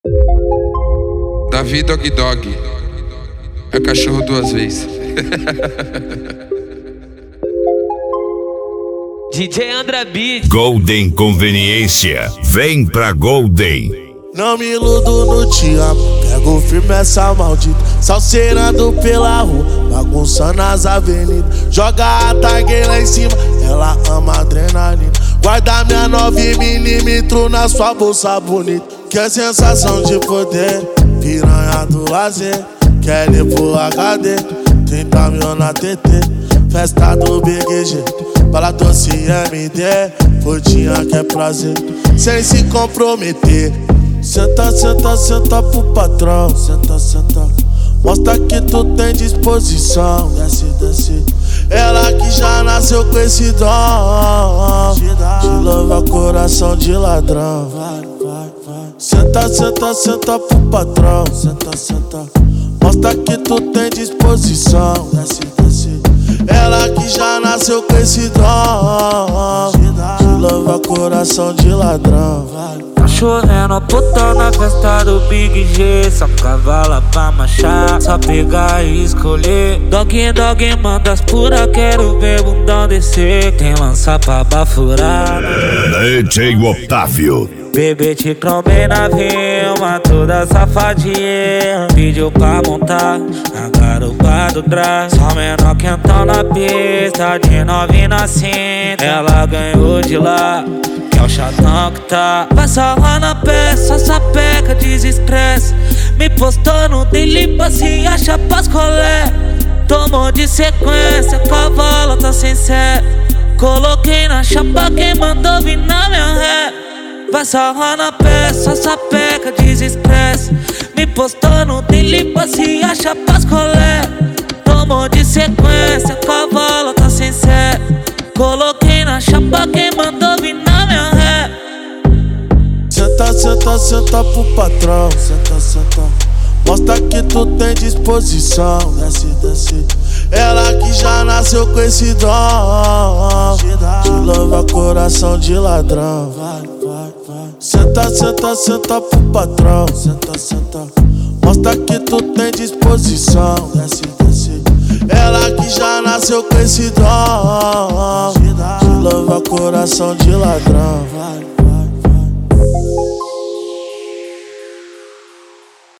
Davi Dog Dog é cachorro duas vezes. DJ André Beat. Golden Conveniência, vem pra Golden. Não me iludo no te amo, pego firme essa maldita, salseirando pela rua, bagunçando as avenidas. Joga a tag lá em cima, ela ama adrenalina. Guarda minha 9mm na sua bolsa bonita. Que é sensação de poder, piranha do lazer. Quer ir pro HD, 30 mil na TT. Festa do BGG, bala doce MD. Putinha que é prazer, sem se comprometer. Senta, senta, senta pro patrão. Senta, senta, mostra que tu tem disposição. Desce, desce, ela que já nasceu com esse dom de louva coração de ladrão. Vai, vai, vai. Senta, senta, senta pro patrão. Senta, senta, mostra que tu tem disposição. Desce, desce, ela que já nasceu com esse dom de louva coração de ladrão. Vai. Tá chovendo puta na festa do Big G. Só cavala pra marchar, só pegar e escolher. Dog, dog, manda as pura, quero ver bundão descer. Tem lança pra bafurar. DJ Otávio. Bebê te trombei na rima, toda safadinha. Pediu pra montar na garupa do trás. Só menor quentão na pista, de novinha na cinta. Ela ganhou de lá, que é o chatão que tá. Vai sarrar na peça, sapeca, desestresse. Me postou no daily, se acha pras colé. Tomou de sequência, cavalo tá sem sé. Coloquei na chapa, quem mandou vir na minha ré. Vai sarrar na peça, sapeca, desestresse. Me postou no daily, se acha pras colé. Tomou de sequência, cavalo tá sem sé. Coloquei na chapa, quem mandou vir na minha ré. Senta, senta, senta pro patrão. Senta, senta, mostra que tu tem disposição. Desce, desce, ela que já nasceu com esse dom de louva coração de ladrão. Vai, vai, vai. Senta, senta, senta pro patrão. Senta, senta, mostra que tu tem disposição. Desce, desce, ela que já nasceu com esse dom de louva coração de ladrão. Vai, vai, vai.